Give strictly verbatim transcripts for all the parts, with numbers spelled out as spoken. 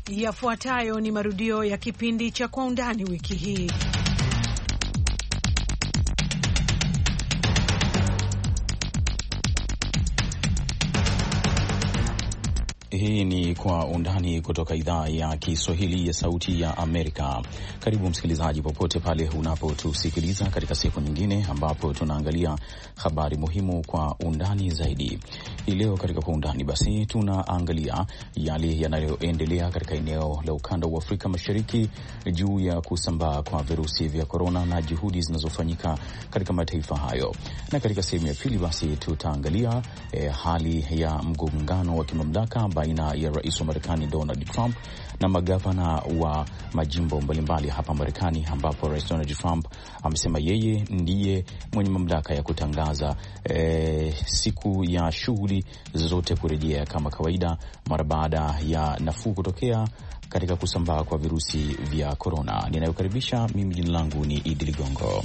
Yafuatayo ni marudio ya kipindi cha Kwa Undani wiki hii. Hii ni Kwa Undani kutoka idhaa ya Kiswahili ya Sauti ya Amerika. Karibu msikilizaji, popote pale unapotusikiliza katika siku nyingine ambapo tunaangalia habari muhimu kwa undani zaidi. Hii leo katika Kwa Undani basi tunaangalia yale yanayoendelea katika eneo la ukanda wa Afrika Mashariki juu ya kusambaa kwa virusi vya korona na juhudi zinazofanyika katika mataifa hayo. Na katika sehemu ya pili basi tutaangalia eh, hali ya mgongano wa kimamlaka baina ya rais wa Marekani Donald Trump na magavana wa majimbo mbalimbali hapa Marekani, ambapo rais Donald Trump amesema yeye ndiye mwenye mamlaka ya kutangaza e, siku ya shughuli zote kurejea kama kawaida mara baada ya nafuu kutokea katika kusambaa kwa virusi vya korona. Ninayokaribisha mimi, jina langu ni Idi Ligongo.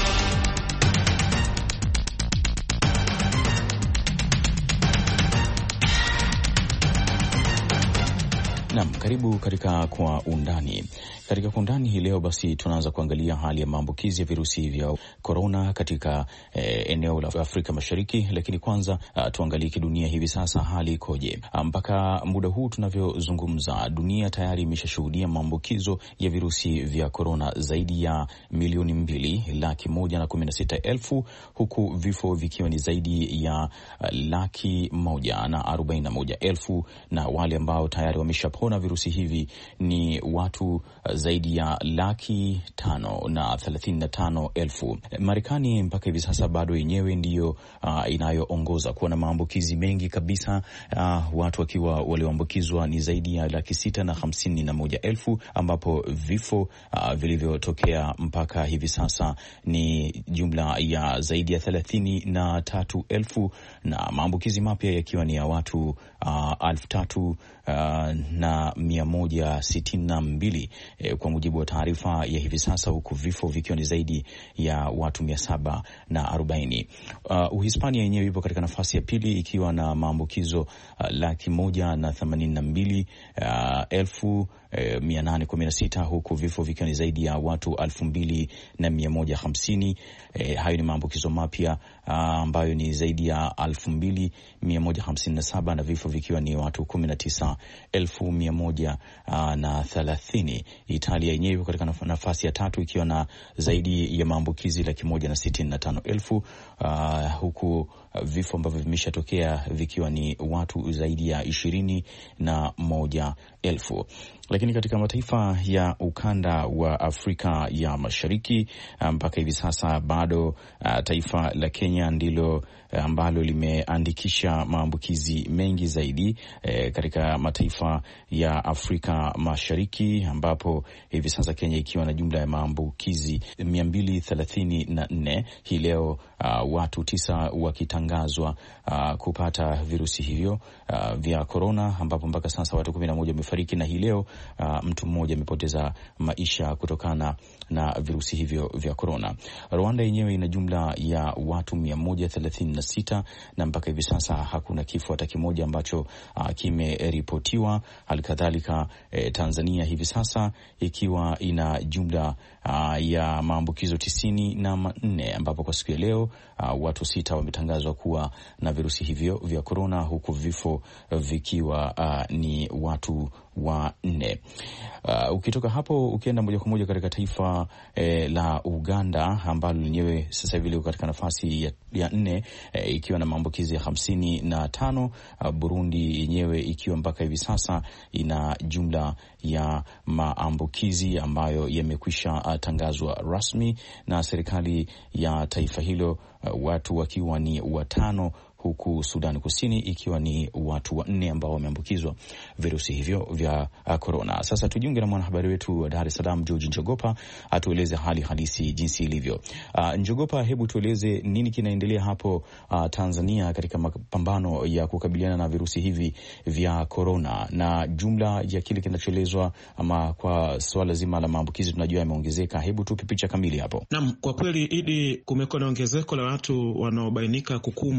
Naam, karibu katika Kwa Undani. Katika Kwa Undani hii leo basi tunaanza kuangalia hali ya maambukizi ya virusi vya korona katika eh, eneo la Afrika Mashariki, lakini kwanza uh, tuangalie kidunia hivi sasa hali ikoje. Mpaka muda huu tunavyozungumza, dunia tayari imeshashuhudia maambukizo ya virusi vya korona zaidi ya milioni mbili laki moja na kumi na sita elfu, huku vifo vikiwa ni zaidi ya uh, laki moja na arobaini na moja elfu, na wale ambao tayari wameshapona virusi hivi ni watu zaidi ya laki tano na thelathini na tano elfu. Marekani mpaka hivi sasa bado yenyewe ndiyo uh, inayoongoza kuwa na maambukizi mengi kabisa, uh, watu wakiwa walioambukizwa ni zaidi ya laki sita na hamsini na moja elfu, ambapo vifo uh, vilivyotokea mpaka hivi sasa ni jumla ya zaidi ya thelathini na tatu elfu, na maambukizi mapya yakiwa ni ya watu uh, alfu tatu uh, na mia moja sitini na mbili eh, kwa mujibu wa taarifa ya hivi sasa, huku vifo vikiwa ni zaidi ya watu mia saba na arobaini. Uh, Uhispania yenyewe ipo katika nafasi ya pili ikiwa na maambukizo uh, laki moja na themanini na mbili uh, elfu E, mia nane kumi na sita, huku vifo vikiwa ni zaidi ya watu alfu mbili na mia moja hamsini. E, hayo ni maambukizo mapya ambayo ni zaidi ya alfu mbili mia moja hamsini na saba, na vifo vikiwa ni watu kumi na tisa elfu mia moja na thelathini. Italia yenyewe katika nafasi ya tatu ikiwa na zaidi ya maambukizi laki moja na sitini na tano elfu, uh, huku vifo ambavyo vimeshatokea vikiwa ni watu zaidi ya ishirini na moja elfu. Lakini katika mataifa ya ukanda wa Afrika ya Mashariki mpaka hivi sasa bado uh, taifa la Kenya ndilo ambalo limeandikisha maambukizi mengi zaidi eh, katika mataifa ya Afrika Mashariki, ambapo hivi sasa Kenya ikiwa na jumla ya maambukizi mia mbili thelathini na nne. Hii leo uh, watu tisa wakitangazwa uh, kupata virusi hivyo uh, vya korona, ambapo mpaka sasa watu kumi na moja wamefariki, na hii leo uh, mtu mmoja amepoteza maisha kutokana na virusi hivyo vya korona. Rwanda yenyewe ina jumla ya watu mia moja thelathini na sita, na mpaka hivi sasa hakuna kifo hata kimoja ambacho uh, kimeripotiwa. Halikadhalika eh, Tanzania hivi sasa ikiwa ina jumla uh, ya maambukizo tisini na manne, ambapo kwa siku ya leo uh, watu sita wametangazwa kuwa na virusi hivyo vya korona, huku vifo vikiwa uh, ni watu wa nne. Uh, ukitoka hapo ukienda moja kwa moja katika taifa eh, la Uganda ambalo lenyewe sasa hivi liko katika nafasi ya, ya nne eh, ikiwa na maambukizi ya hamsini na tano. Uh, Burundi yenyewe ikiwa mpaka hivi sasa ina jumla ya maambukizi ambayo yamekwisha uh, tangazwa rasmi na serikali ya taifa hilo, uh, watu wakiwa ni watano, huku Sudan Kusini ikiwa ni watu wanne ambao wameambukizwa virusi hivyo vya korona. Sasa tujiunge na mwanahabari wetu wa Dar es Salaam George Njogopa atueleze hali halisi jinsi ilivyo. Uh, Njogopa, hebu tueleze nini kinaendelea hapo uh, Tanzania katika mapambano ya kukabiliana na virusi hivi vya korona, na jumla ya kile kinachoelezwa ama kwa swala zima la maambukizi tunajua yameongezeka. Hebu tupe picha kamili hapo. Naam, kwa kweli Idi, kumekuwa na ongezeko la watu wanaobainika kukumbwa na mambo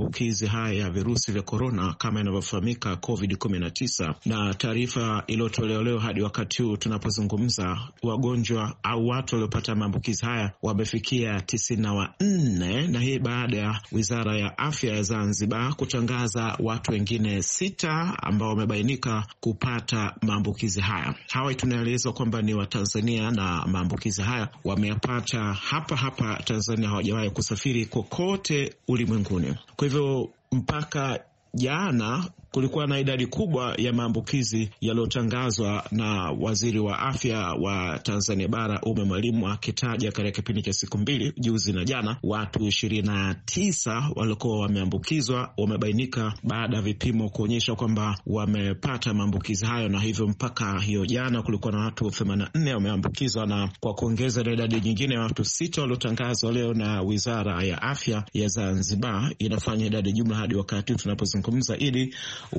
maambukizi haya ya virusi vya korona kama inavyofahamika covid kumi na tisa, na taarifa iliyotolewa leo hadi wakati huu tunapozungumza, wagonjwa au watu waliopata maambukizi haya wamefikia tisini na nne, na hii baada ya Wizara ya Afya ya Zanzibar kutangaza watu wengine sita ambao wamebainika kupata maambukizi haya. Hawa tunaelezwa kwamba ni Watanzania na maambukizi haya wameyapata hapa hapa Tanzania, hawajawahi kusafiri kokote ulimwenguni. Kwa hivyo mpaka jana kulikuwa na idadi kubwa ya maambukizi yaliyotangazwa na Waziri wa Afya wa Tanzania Bara Ummy Mwalimu, akitaja katika kipindi cha siku mbili juzi na jana watu ishirini na tisa walikuwa wameambukizwa, wamebainika baada ya vipimo kuonyesha kwamba wamepata maambukizi hayo, na hivyo mpaka hiyo jana kulikuwa na watu themanini na nne wameambukizwa, na kwa kuongeza na idadi nyingine ya watu sita waliotangazwa leo na Wizara ya Afya ya Zanzibar, inafanya idadi jumla hadi wakati tunapozungumza ili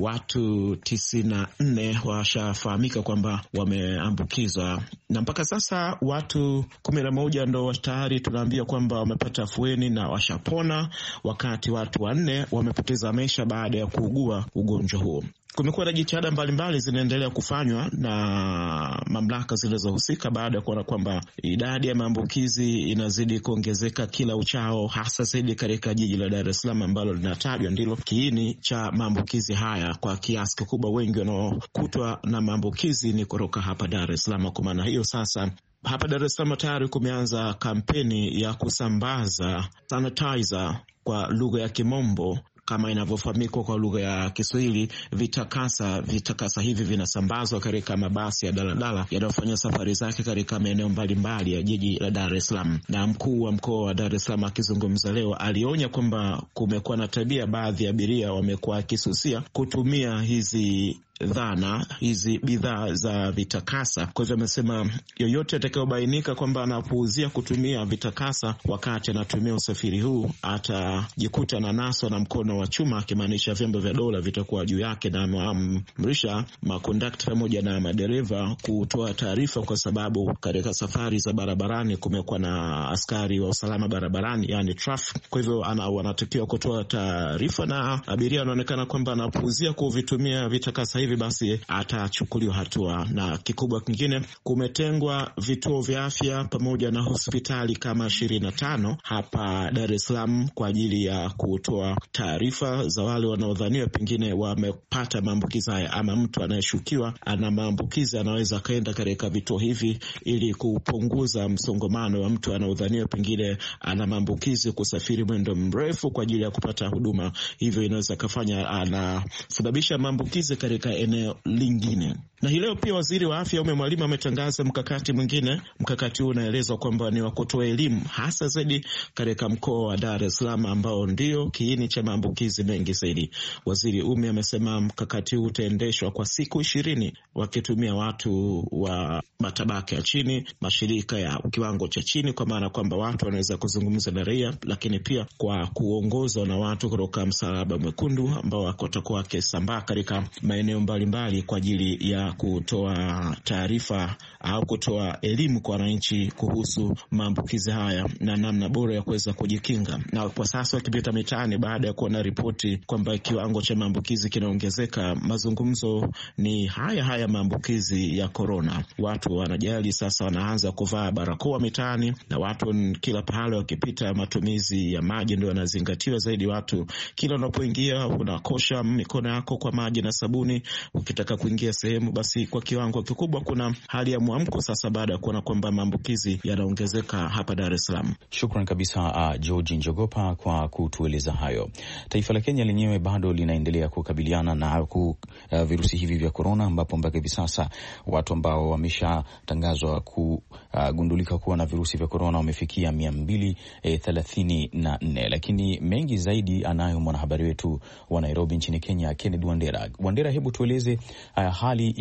watu tisini na nne washafahamika kwamba wameambukizwa, na mpaka sasa watu kumi na moja ndo tayari tunaambia kwamba wamepata afueni na washapona, wakati watu wanne wamepoteza maisha baada ya kuugua ugonjwa huo. Kumekuwa na jitihada mbalimbali zinaendelea kufanywa na mamlaka zilizohusika baada ya kuona kwamba idadi ya maambukizi inazidi kuongezeka kila uchao, hasa zaidi katika jiji la Dar es Salaam ambalo linatajwa ndilo kiini cha maambukizi haya kwa kiasi kikubwa. Wengi wanaokutwa na maambukizi ni kutoka hapa Dar es Salaam. Kwa maana hiyo sasa hapa Dar es Salaam tayari kumeanza kampeni ya kusambaza sanitizer kwa lugha ya Kimombo, kama inavyofahamika kwa lugha ya Kiswahili vitakasa. Vitakasa hivi vinasambazwa katika mabasi ya daladala yanayofanya safari zake katika maeneo mbalimbali ya jiji la Dar es Salaam. Na mkuu wa mkoa wa Dar es Salaam akizungumza leo alionya kwamba kumekuwa na tabia baadhi ya abiria wamekuwa kisusia kutumia hizi dhana hizi bidhaa za vitakasa. Kwa hivyo amesema yoyote atakayobainika kwamba anapuuzia kutumia vitakasa wakati anatumia usafiri huu atajikuta na naso na mkono wa chuma, akimaanisha vyombo vya dola vitakuwa juu yake, na ameamrisha makondakta pamoja na madereva kutoa taarifa, kwa sababu katika safari za barabarani kumekuwa na askari wa usalama barabarani, yani traffic. Kwa hivyo wanatakiwa kutoa taarifa, na abiria anaonekana kwamba anapuuzia kuvitumia vitakasa hivi, basi atachukuliwa hatua. Na kikubwa kingine, kumetengwa vituo vya afya pamoja na hospitali kama ishirini na tano hapa Dar es Salaam kwa ajili ya kutoa taarifa za wale wanaodhaniwa pengine wamepata maambukizi haya, ama mtu anayeshukiwa ana maambukizi anaweza kaenda katika vituo hivi ili kupunguza msongamano wa mtu anaodhaniwa pengine ana maambukizi kusafiri mwendo mrefu kwa ajili ya kupata huduma. Hivyo inaweza kufanya anasababisha maambukizi katika eneo lingine. Na hii leo pia Waziri wa Afya Ummy Mwalimu ametangaza mkakati mwingine. Mkakati huu unaelezwa kwamba ni wa kutoa elimu hasa zaidi katika mkoa wa Dar es Salaam ambao ndio kiini cha maambukizi mengi zaidi. Waziri Ummy amesema mkakati huu utaendeshwa kwa siku ishirini wakitumia watu wa matabaka ya chini, mashirika ya kiwango cha chini, kwa maana kwamba watu wanaweza kuzungumza na raia, lakini pia kwa kuongozwa na watu kutoka Msalaba Mwekundu ambao watakuwa wakisambaa katika maeneo mbalimbali kwa ajili ya kutoa taarifa au kutoa elimu kwa wananchi kuhusu maambukizi haya na namna bora ya kuweza kujikinga. Na kwa sasa wakipita mitaani baada ya kuona ripoti kwamba kiwango cha maambukizi kinaongezeka, mazungumzo ni haya haya maambukizi ya corona. Watu wanajali sasa, wanaanza kuvaa barakoa mitaani, na watu kila pahali wakipita matumizi ya maji ndio yanazingatiwa zaidi. Watu kila unapoingia unakosha mikono yako kwa maji na sabuni. Ukitaka kuingia sehemu, basi kwa kiwango kikubwa kuna hali ya mwamko sasa baada ya kuona kwamba maambukizi yanaongezeka hapa Dar es Salaam. Shukrani kabisa uh, George Njogopa kwa kutueleza hayo. Taifa la Kenya lenyewe bado linaendelea kukabiliana na ku, uh, virusi hivi vya corona, ambapo mpaka hivi sasa watu ambao wameshatangazwa kugundulika uh, kuwa na virusi vya corona wamefikia mia mbili thelathini na nne, lakini mengi zaidi anayo mwanahabari wetu wa Nairobi nchini Kenya, Kennedy Wandera. Wandera, hebu tueleze uh, hali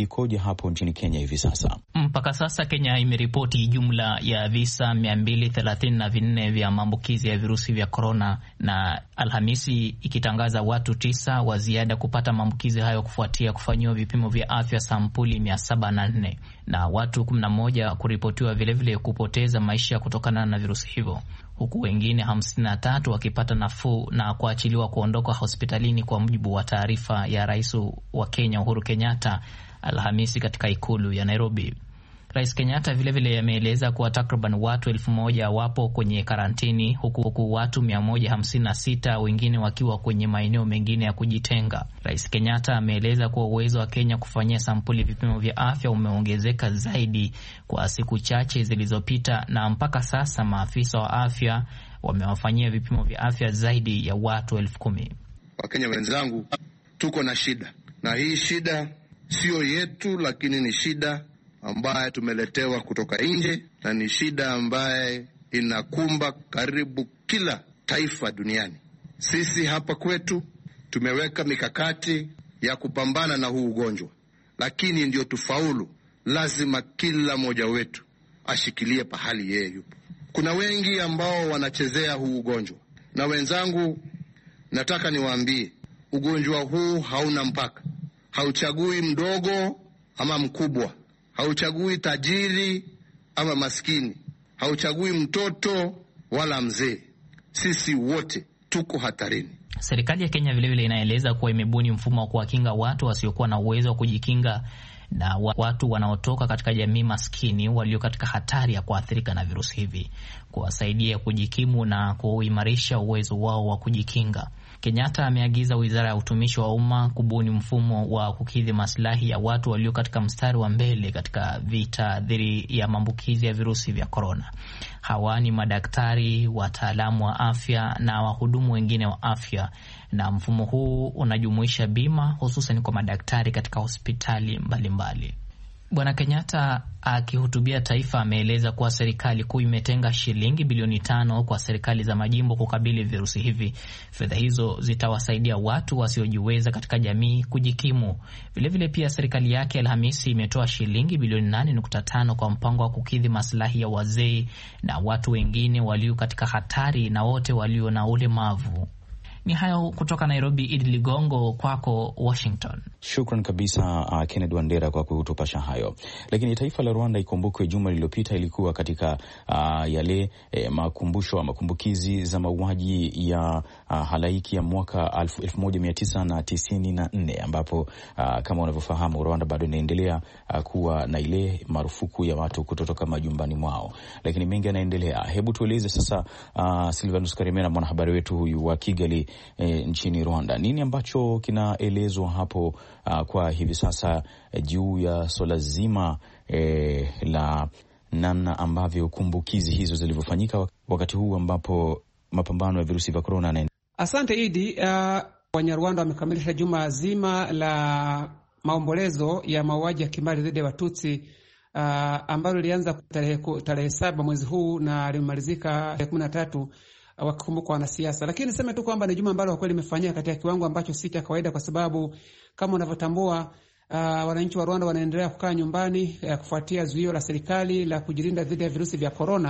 ikoje hapo nchini Kenya hivi sasa? Mpaka sasa Kenya imeripoti jumla ya visa mia mbili thelathini na vinne vya maambukizi ya virusi vya korona, na Alhamisi ikitangaza watu tisa wa ziada kupata maambukizi hayo kufuatia kufanyiwa vipimo vya afya sampuli mia saba na nne, na watu kumi na moja kuripotiwa vilevile kupoteza maisha kutokana na virusi hivyo, huku wengine hamsini na tatu wakipata nafuu na kuachiliwa kuondoka hospitalini, kwa mujibu wa taarifa ya Rais wa Kenya Uhuru Kenyatta Alhamisi katika ikulu ya Nairobi. Rais Kenyatta vilevile ameeleza kuwa takriban watu elfu moja wapo kwenye karantini, huku, huku watu mia moja hamsini na sita wengine wakiwa kwenye maeneo mengine ya kujitenga. Rais Kenyatta ameeleza kuwa uwezo wa Kenya kufanyia sampuli vipimo vya afya umeongezeka zaidi kwa siku chache zilizopita, na mpaka sasa maafisa wa afya wamewafanyia vipimo vya afya zaidi ya watu elfu kumi. Wakenya wenzangu, tuko na shida, na hii shida sio yetu, lakini ni shida ambaye tumeletewa kutoka nje, na ni shida ambaye inakumba karibu kila taifa duniani. Sisi hapa kwetu tumeweka mikakati ya kupambana na huu ugonjwa, lakini ndio tufaulu, lazima kila mmoja wetu ashikilie pahali yeye yupo. Kuna wengi ambao wanachezea huu ugonjwa, na wenzangu, nataka niwaambie, ugonjwa huu hauna mpaka, hauchagui mdogo ama mkubwa, hauchagui tajiri ama maskini, hauchagui mtoto wala mzee. Sisi wote tuko hatarini. Serikali ya Kenya vilevile inaeleza kuwa imebuni mfumo wa kuwakinga watu wasiokuwa na uwezo wa kujikinga na watu wanaotoka katika jamii maskini walio katika hatari ya kuathirika na virusi hivi, kuwasaidia kujikimu na kuimarisha uwezo wao wa kujikinga. Kenyatta ameagiza Wizara ya Utumishi wa Umma kubuni mfumo wa kukidhi maslahi ya watu walio katika mstari wa mbele katika vita dhidi ya maambukizi ya virusi vya korona. Hawa ni madaktari, wataalamu wa afya na wahudumu wengine wa afya, na mfumo huu unajumuisha bima hususan kwa madaktari katika hospitali mbalimbali. Bwana Kenyatta akihutubia taifa ameeleza kuwa serikali kuu imetenga shilingi bilioni tano kwa serikali za majimbo kukabili virusi hivi. Fedha hizo zitawasaidia watu wasiojiweza katika jamii kujikimu. Vilevile pia serikali yake Alhamisi imetoa shilingi bilioni nane nukta tano kwa mpango wa kukidhi maslahi ya wazee na watu wengine walio katika hatari na wote walio na ulemavu. Ni hayo kutoka Nairobi. Idi Ligongo, kwako Washington. Shukran kabisa uh, Kennedy Wandera kwa kutupasha hayo. Lakini taifa la Rwanda, ikumbukwe, juma lililopita ilikuwa katika uh, yale eh, makumbusho makumbukizi za mauaji ya uh, halaiki ya mwaka elfu moja mia tisa tisini na nne, ambapo uh, kama unavyofahamu Rwanda bado inaendelea uh, kuwa na ile marufuku ya watu kutotoka majumbani mwao, lakini mengi yanaendelea. Hebu tueleze sasa uh, Silvanus Karimera, mwanahabari wetu huyu wa Kigali E, nchini Rwanda, nini ambacho kinaelezwa hapo uh, kwa hivi sasa e, juu ya swala zima e, la namna ambavyo kumbukizi hizo zilivyofanyika wakati huu ambapo mapambano ya virusi vya korona na... Asante Idi. Uh, Wanyarwanda wamekamilisha juma zima la maombolezo ya mauaji ya kimbari dhidi ya Watutsi uh, ambalo lilianza tarehe tarehe saba mwezi huu na limemalizika tarehe kumi na tatu wakikumbuka wanasiasa. Lakini niseme tu kwamba ni juma ambalo kwa kweli limefanyika katika kiwango ambacho si cha kawaida, kwa sababu kama unavyotambua uh, wananchi wa Rwanda wanaendelea kukaa nyumbani uh, kufuatia zuio la serikali la kujilinda dhidi ya virusi vya korona,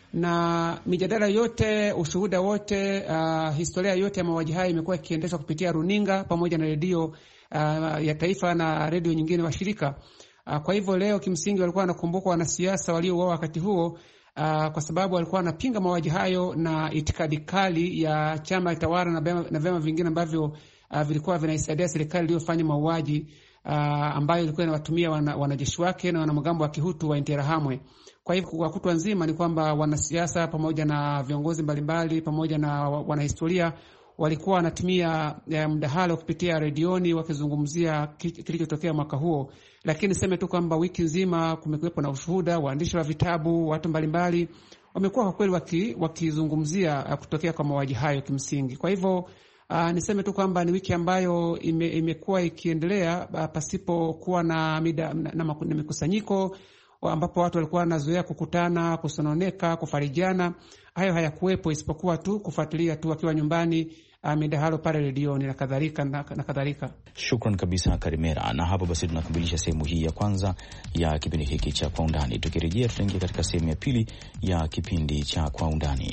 na mijadala yote, ushuhuda wote, uh, historia yote ya mauaji haya imekuwa ikiendeshwa kupitia runinga pamoja na redio uh, ya taifa na redio nyingine washirika. Uh, kwa hivyo leo kimsingi walikuwa wanakumbuka wanasiasa waliouawa wakati huo, Uh, kwa sababu walikuwa wanapinga mauaji hayo na itikadi kali ya chama tawala na, na vyama vingine ambavyo uh, vilikuwa vinaisaidia serikali iliyofanya mauaji uh, ambayo ilikuwa inawatumia wana, wanajeshi wake na wanamgambo wa Kihutu wa Interahamwe. Kwa hivyo kwa kutwa nzima ni kwamba wanasiasa pamoja na viongozi mbalimbali pamoja na wanahistoria walikuwa wanatumia mdahalo kupitia redioni wakizungumzia kilichotokea mwaka huo. Lakini sema tu kwamba wiki nzima kumekuwepo na ushuhuda, waandishi wa vitabu, watu mbalimbali wamekuwa kwa kweli waki, wakizungumzia kutokea kwa mauaji hayo kimsingi. Kwa hivyo uh, niseme tu kwamba ni wiki ambayo ime, imekuwa ikiendelea uh, pasipo kuwa na mida na, na, na mikusanyiko ambapo watu walikuwa wanazoea kukutana, kusononeka, kufarijiana. Hayo hayakuwepo isipokuwa tu kufuatilia tu wakiwa nyumbani uh, midahalo pale redioni na kadhalika na kadhalika. Shukran kabisa Karimera, na hapo basi tunakamilisha sehemu hii ya kwanza ya kipindi hiki cha Kwa Undani. Tukirejea tutaingia katika sehemu ya pili ya kipindi cha Kwa Undani.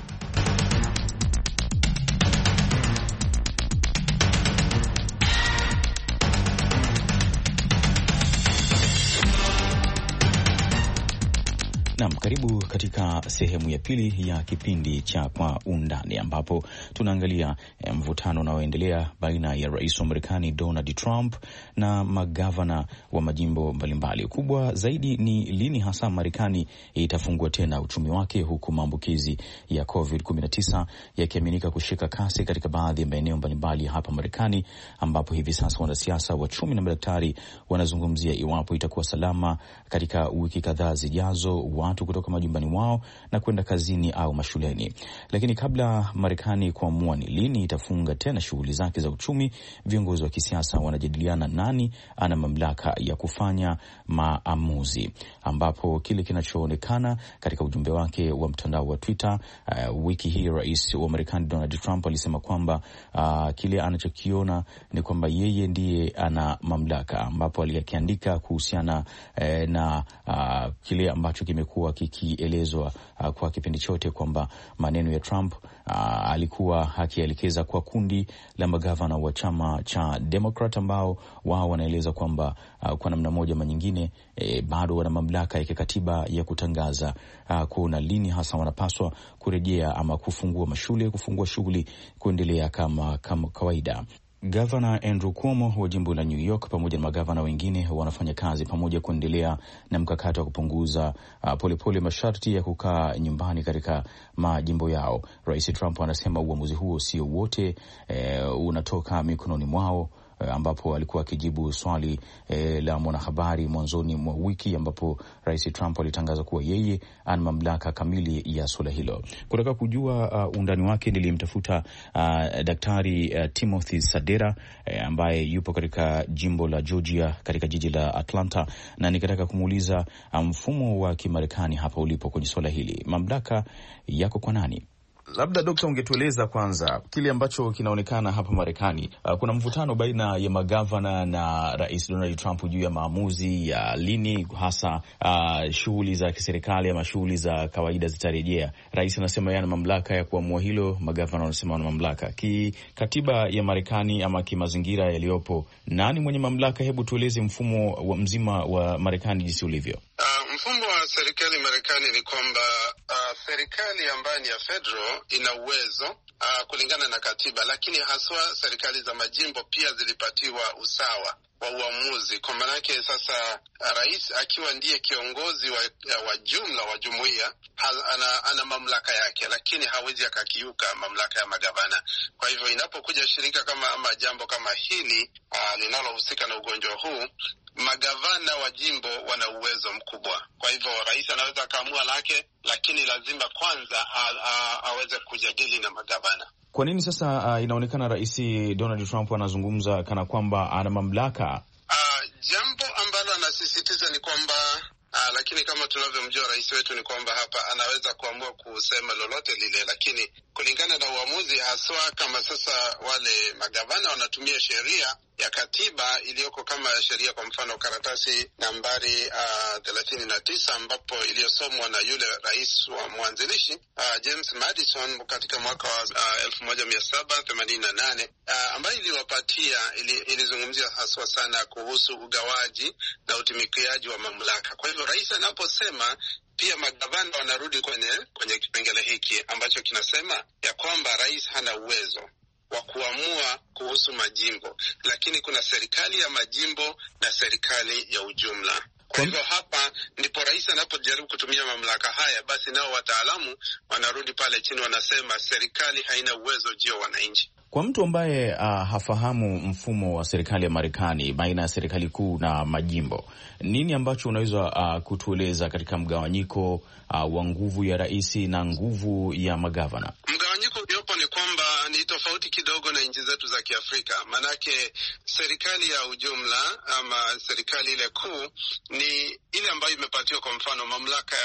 Naam, karibu katika sehemu ya pili ya kipindi cha Kwa Undani, ambapo tunaangalia eh, mvutano unaoendelea baina ya rais wa Marekani Donald Trump na magavana wa majimbo mbalimbali. Kubwa zaidi ni lini hasa Marekani itafungua tena uchumi wake, huku maambukizi ya covid kumi na tisa yakiaminika kushika kasi katika baadhi ya maeneo mbalimbali hapa Marekani, ambapo hivi sasa wanasiasa, wachumi na madaktari wanazungumzia iwapo itakuwa salama katika wiki kadhaa zijazo watu kutoka majumbani mwao na kwenda kazini au mashuleni. Lakini kabla Marekani kuamua ni lini itafunga tena shughuli zake za uchumi, viongozi wa kisiasa wanajadiliana nani ana mamlaka ya kufanya maamuzi, ambapo kile kinachoonekana katika ujumbe wake wa mtandao wa Twitter uh, wiki hii rais wa Marekani Donald Trump alisema kwamba uh, kile anachokiona ni kwamba yeye ndiye ana mamlaka, ambapo alikiandika kuhusiana uh, na uh, kile ambacho kimekuwa kikielezwa uh, kwa kipindi chote kwamba maneno ya Trump uh, alikuwa akielekeza kwa kundi la magavana wa chama cha Democrat ambao wao wanaeleza kwamba uh, kwa namna moja ama nyingine eh, bado wana mamlaka ya kikatiba ya kutangaza uh, kuona lini hasa wanapaswa kurejea ama kufungua mashule, kufungua shughuli, kuendelea kama, kama kawaida. Gavana Andrew Cuomo wa jimbo la New York pamoja na magavana wengine wanafanya kazi pamoja kuendelea na mkakati wa kupunguza uh, polepole masharti ya kukaa nyumbani katika majimbo yao. Rais Trump anasema uamuzi huo sio wote eh, unatoka mikononi mwao, ambapo alikuwa akijibu swali eh, la mwanahabari mwanzoni mwa wiki, ambapo Rais Trump alitangaza kuwa yeye ana mamlaka kamili ya suala hilo. Kutaka kujua uh, undani wake nilimtafuta uh, Daktari uh, Timothy Sadera eh, ambaye yupo katika jimbo la Georgia katika jiji la Atlanta, na nikataka kumuuliza mfumo wa Kimarekani hapa ulipo kwenye suala hili, mamlaka yako kwa nani? Labda Dokta, ungetueleza kwanza kile ambacho kinaonekana hapa Marekani. Uh, kuna mvutano baina ya magavana na Rais Donald Trump juu ya maamuzi ya lini hasa uh, shughuli za kiserikali ama shughuli za kawaida zitarejea. Rais anasema yana mamlaka ya kuamua hilo, magavana wanasema wana mamlaka. Kikatiba ya Marekani ama kimazingira yaliyopo, nani mwenye mamlaka? Hebu tueleze mfumo wa mzima wa Marekani jinsi ulivyo. Uh, mfumo wa serikali Marekani ni kwamba uh, serikali ambayo ni ya federal ina uwezo uh, kulingana na katiba, lakini haswa serikali za majimbo pia zilipatiwa usawa wa uamuzi. Kwa maana yake sasa, uh, rais akiwa ndiye kiongozi wa, wa jumla wa jumuiya ana, ana mamlaka yake, lakini hawezi akakiuka mamlaka ya magavana. Kwa hivyo inapokuja shirika kama ama jambo kama hili uh, linalohusika na ugonjwa huu, magavana wa jimbo wana uwezo mkubwa. Kwa hivyo rais anaweza akaamua lake, lakini lazima kwanza a, a, aweze kujadili na magavana. Kwa nini sasa uh, inaonekana Rais Donald Trump anazungumza kana kwamba ana mamlaka? Uh, jambo ambalo anasisitiza ni kwamba uh, lakini kama tunavyomjua rais wetu ni kwamba hapa anaweza kuamua kusema lolote lile, lakini kulingana na uamuzi haswa, kama sasa wale magavana wanatumia sheria ya katiba iliyoko kama sheria, kwa mfano karatasi nambari uh, thelathini na tisa ambapo iliyosomwa na yule rais wa mwanzilishi uh, James Madison katika mwaka wa uh, elfu moja mia saba themanini na nane uh, ambayo iliwapatia ili, ilizungumzia haswa sana kuhusu ugawaji na utumikiaji wa mamlaka. Kwa hivyo rais anaposema, pia magavana wanarudi kwenye kwenye kipengele hiki ambacho kinasema ya kwamba rais hana uwezo wa kuamua kuhusu majimbo, lakini kuna serikali ya majimbo na serikali ya ujumla. Kwa hivyo hapa ndipo rais anapojaribu kutumia mamlaka haya, basi nao wataalamu wanarudi pale chini, wanasema serikali haina uwezo juu ya wananchi. Kwa mtu ambaye uh, hafahamu mfumo wa serikali ya Marekani baina ya serikali kuu na majimbo, nini ambacho unaweza uh, kutueleza katika mgawanyiko uh, wa nguvu ya rais na nguvu ya magavana? Mgawanyiko uliopo ni kwamba ni tofauti kidogo na nchi zetu za Kiafrika. Manake serikali ya ujumla ama serikali ile kuu ni ile ambayo imepatiwa kwa mfano mamlaka ya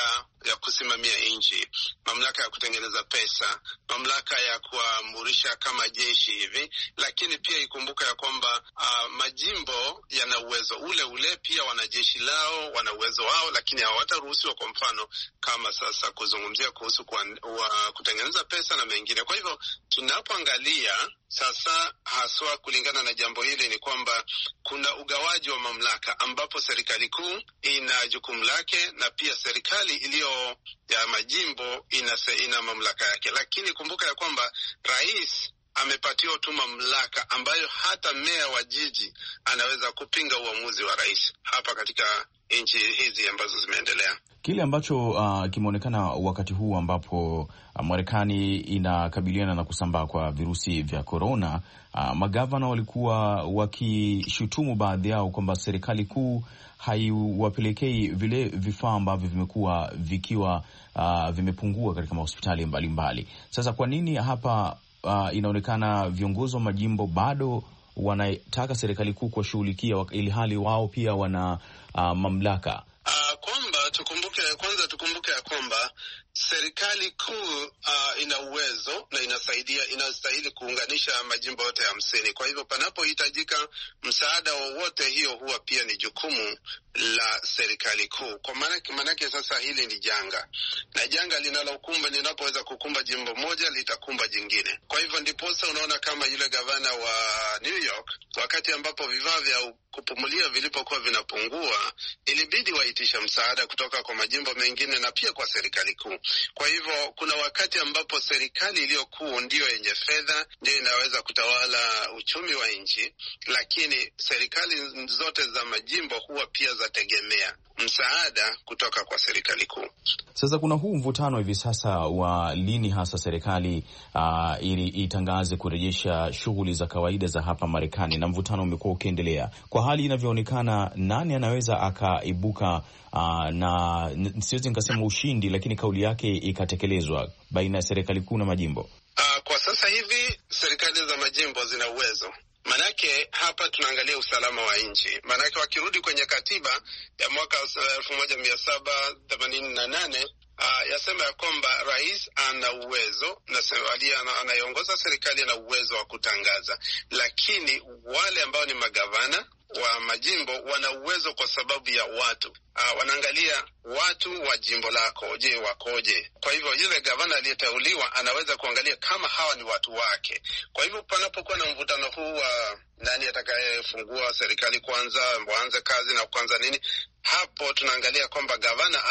ya kusimamia nchi, mamlaka ya kutengeneza pesa, mamlaka ya kuamurisha kama jeshi hivi. Lakini pia ikumbuka ya kwamba uh, majimbo yana uwezo ule ule, pia wanajeshi lao wana uwezo wao, lakini hawataruhusiwa kwa mfano kama sasa kuzungumzia kuhusu kwa, wa, kutengeneza pesa na mengine. Kwa hivyo tunapoangalia sasa haswa kulingana na jambo hili ni kwamba kuna ugawaji wa mamlaka ambapo serikali kuu ina jukumu lake na pia serikali iliyo ya majimbo ina, ina mamlaka yake. Lakini kumbuka ya kwamba rais amepatiwa tu mamlaka ambayo hata meya wa jiji anaweza kupinga uamuzi wa rais hapa katika nchi hizi ambazo zimeendelea. Kile ambacho uh, kimeonekana wakati huu ambapo uh, Marekani inakabiliana na kusambaa kwa virusi vya korona, uh, magavana walikuwa wakishutumu baadhi yao kwamba serikali kuu haiwapelekei vile vifaa ambavyo vimekuwa vikiwa uh, vimepungua katika mahospitali mbalimbali. Sasa kwa nini hapa uh, inaonekana viongozi wa majimbo bado wanataka serikali kuu kuwashughulikia ili hali wao pia wana uh, mamlaka? Uh, kwamba tukumbuke kwanza tukumbuke ya kwamba serikali kuu uh, ina uwezo na inasaidia inastahili kuunganisha majimbo yote hamsini. Kwa hivyo panapohitajika msaada wowote, hiyo huwa pia ni jukumu la serikali kuu. Kwa maana manake sasa hili ni janga, na janga linalokumba linapoweza kukumba jimbo moja litakumba jingine. Kwa hivyo ndiposa unaona kama yule gavana wa New York, wakati ambapo vifaa vya kupumulia vilipokuwa vinapungua, ilibidi waitisha msaada kutoka kwa majimbo mengine na pia kwa serikali kuu. Kwa hivyo kuna wakati ambapo serikali iliyo kuu ndio yenye fedha, ndio inaweza kutawala uchumi wa nchi, lakini serikali zote za majimbo huwa pia zategemea msaada kutoka kwa serikali kuu. Sasa kuna huu mvutano hivi sasa wa lini hasa serikali uh, ili itangaze kurejesha shughuli za kawaida za hapa Marekani, na mvutano umekuwa ukiendelea. Kwa hali inavyoonekana, nani anaweza akaibuka uh, na siwezi nikasema ushindi, lakini kauli yake ikatekelezwa baina ya serikali kuu na majimbo? Uh, kwa sasa hivi serikali za majimbo zina uwezo. Manake hapa tunaangalia usalama wa nchi. Manake wakirudi kwenye katiba ya mwaka elfu moja mia saba themanini na nane uh, yasema ya kwamba rais ana uwezo na anayeongoza serikali ana uwezo wa kutangaza, lakini wale ambao ni magavana wa majimbo wana uwezo kwa sababu ya watu. Uh, wanaangalia watu wa jimbo lako, je, wakoje? Kwa hivyo yule gavana aliyeteuliwa anaweza kuangalia kama hawa ni watu wake. Kwa hivyo panapokuwa na mvutano huu wa nani atakayefungua serikali kwanza, waanze kazi na kwanza nini, hapo tunaangalia kwamba gavana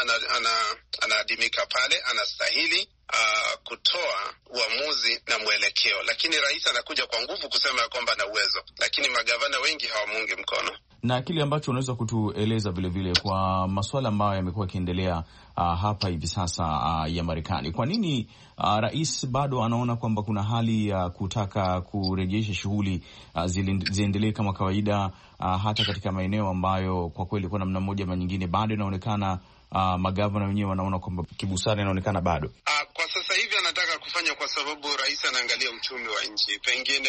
anaadimika ana, ana pale, anastahili Uh, kutoa uamuzi na mwelekeo, lakini rais anakuja kwa nguvu kusema ya kwamba ana uwezo, lakini magavana wengi hawamuungi mkono. Na kile ambacho unaweza kutueleza vile vile kwa masuala ambayo yamekuwa yakiendelea uh, hapa hivi sasa uh, ya Marekani, kwa nini uh, rais bado anaona kwamba kuna hali ya uh, kutaka kurejesha shughuli uh, ziendelee kama kawaida uh, hata katika maeneo ambayo kwa kweli kwa namna moja ama nyingine bado inaonekana uh, magavana wenyewe wanaona kwamba kibusara inaonekana bado uh, kwa sasa hivi anataka kufanya kwa sababu rais anaangalia uchumi wa nchi. Pengine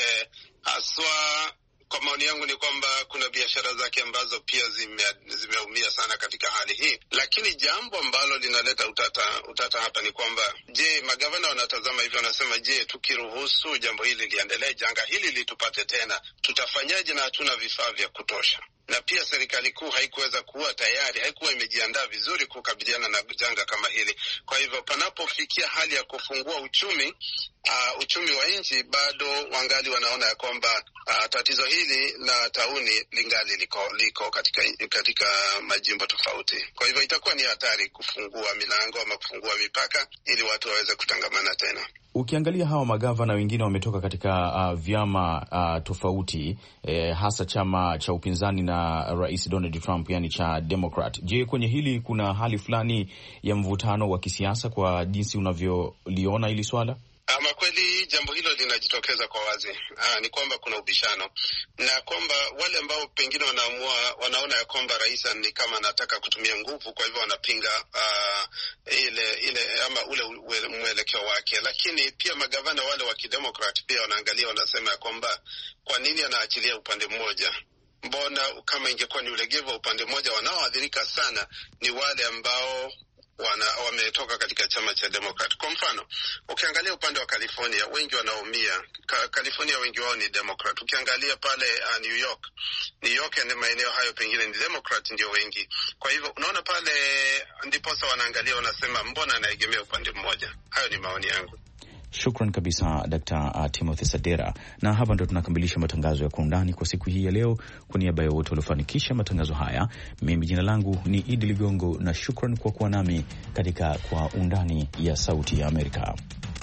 haswa kwa maoni yangu ni kwamba kuna biashara zake ambazo pia zime, zimeumia sana katika hali hii. Lakini jambo ambalo linaleta utata utata hapa ni kwamba, je, magavana wanatazama hivyo, wanasema, je, tukiruhusu jambo hili liendelee, janga hili litupate tena, tutafanyaje? Na hatuna vifaa vya kutosha. Na pia serikali kuu haikuweza kuwa tayari, haikuwa imejiandaa vizuri kukabiliana na janga kama hili. Kwa hivyo panapofikia hali ya kufungua uchumi, uh, uchumi wa nchi, bado wangali wanaona ya kwamba uh, tatizo hili la tauni lingali liko, liko katika, katika majimbo tofauti. Kwa hivyo itakuwa ni hatari kufungua milango ama kufungua mipaka ili watu waweze kutangamana tena. Ukiangalia hawa magavana wengine wametoka katika uh, vyama uh, tofauti eh, hasa chama cha upinzani na Rais Donald Trump, yani cha Democrat. Je, kwenye hili kuna hali fulani ya mvutano wa kisiasa kwa jinsi unavyoliona hili swala? Ama kweli jambo hilo linajitokeza kwa wazi. Aa, ni kwamba kuna ubishano na kwamba wale ambao pengine wanaamua wanaona ya kwamba rais ni kama anataka kutumia nguvu, kwa hivyo wanapinga uh, ile ile ama ule mwelekeo wake. Lakini pia magavana wale wa kidemokrat pia wanaangalia, wanasema ya kwamba kwa nini anaachilia upande mmoja? Mbona kama ingekuwa ni ulegevu wa upande mmoja, wanaoathirika sana ni wale ambao wana wametoka katika chama cha Democrat. Kwa mfano, ukiangalia upande wa California, wengi wanaumia. Ka, California wengi wao ni Democrat. Ukiangalia pale uh, New York, New York na maeneo hayo pengine ni Democrat ndio wengi. Kwa hivyo unaona pale ndiposa wanaangalia, wanasema mbona anaegemea upande mmoja. Hayo ni maoni yangu. Shukran kabisa Daktari Timothy Sadera, na hapa ndo tunakamilisha matangazo ya Kwa Undani kwa siku hii ya leo. Kwa niaba ya wote waliofanikisha matangazo haya, mimi jina langu ni Idi Ligongo, na shukran kwa kuwa nami katika Kwa Undani ya Sauti ya Amerika.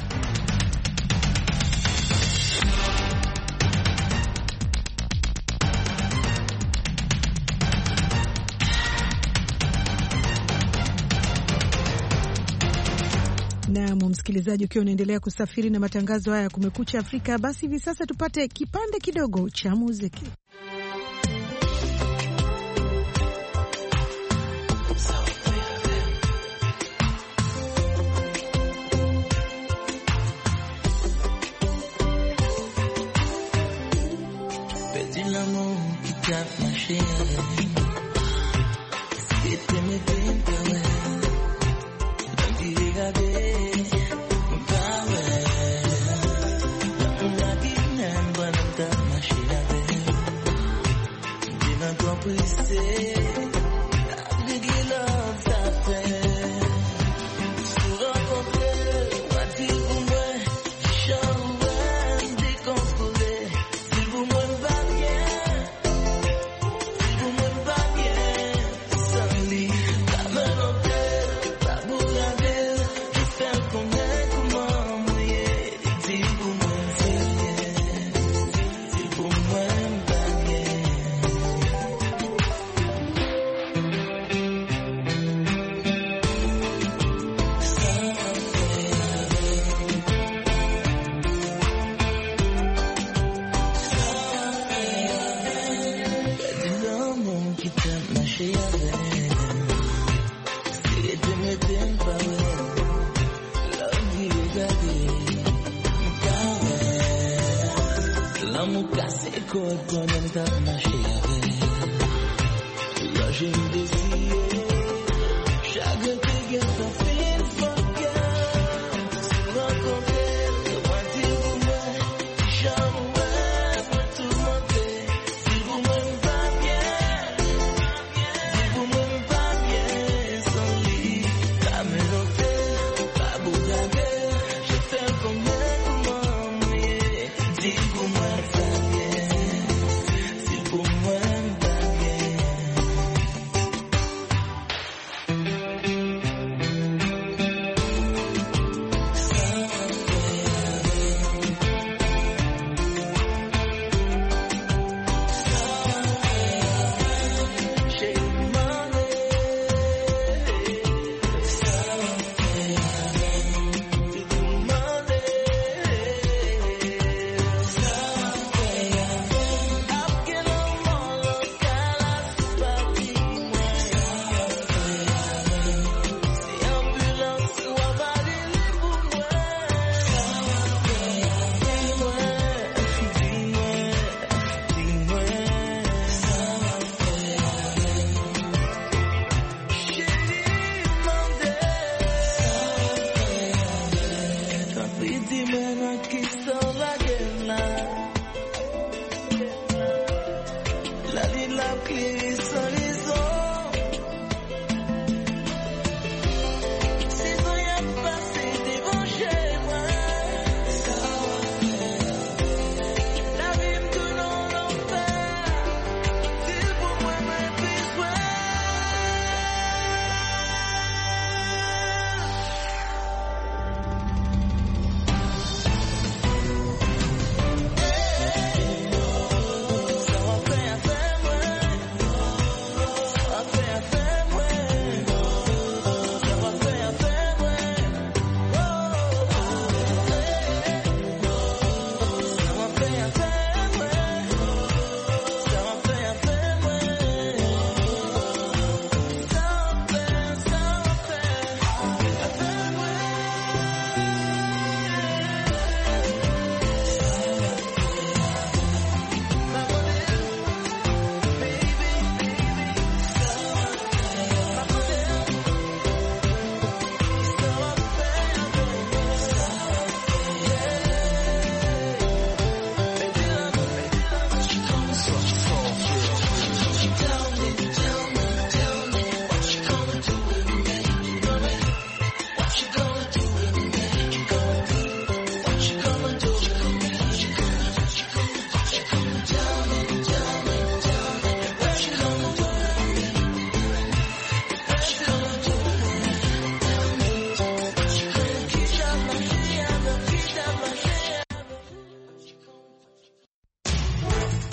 Na msikilizaji, ukiwa unaendelea kusafiri na matangazo haya ya Kumekucha Afrika, basi hivi sasa tupate kipande kidogo cha muziki.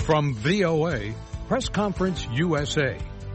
From V O A, Press Conference U S A.